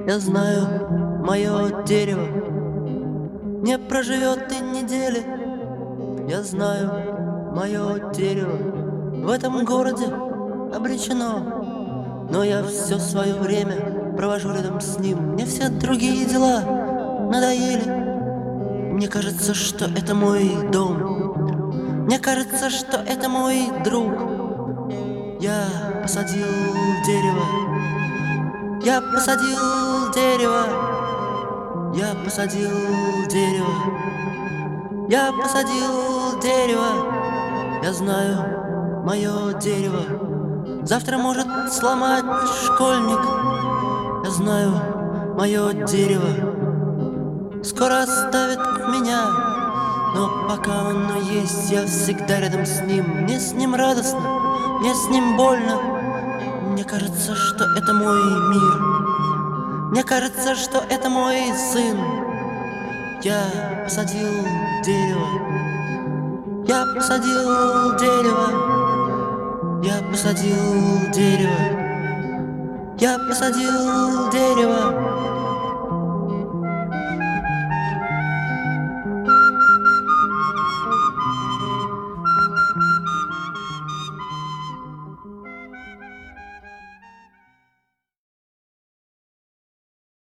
Я знаю, мое дерево не проживет и недели. Я знаю, мое дерево в этом городе обречено. Но я все свое время провожу рядом с ним. Мне все другие дела надоели. Мне кажется, что это мой дом. Мне кажется, что это мой друг. Я посадил дерево. Я посадил дерево. Я посадил дерево. Я посадил дерево. Я знаю, мое дерево завтра может сломать школьник. Я знаю, мое дерево скоро оставит меня. Но пока оно есть, я всегда рядом с ним. Мне с ним радостно, мне с ним больно. Мне кажется, что это мой мир. Мне кажется, что это мой сын. Я посадил дерево. Я посадил дерево. Я посадил дерево. Я посадил дерево.